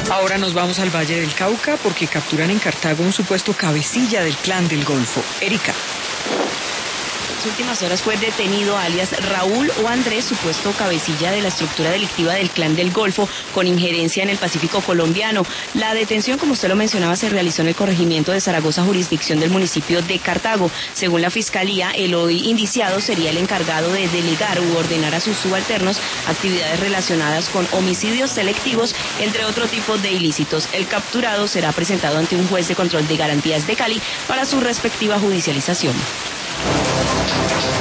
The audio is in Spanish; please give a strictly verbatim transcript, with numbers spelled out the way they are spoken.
Ahora nos vamos al Valle del Cauca porque capturan en Cartago un supuesto cabecilla del Clan del Golfo. Erika. En las últimas horas fue detenido alias Raúl o Andrés, supuesto cabecilla de la estructura delictiva del Clan del Golfo con injerencia en el Pacífico colombiano. La detención, como usted lo mencionaba, se realizó en el corregimiento de Zaragoza, jurisdicción del municipio de Cartago. Según la Fiscalía, el hoy indiciado sería el encargado de delegar u ordenar a sus subalternos actividades relacionadas con homicidios selectivos, entre otro tipo de ilícitos. El capturado será presentado ante un juez de control de garantías de Cali para su respectiva judicialización.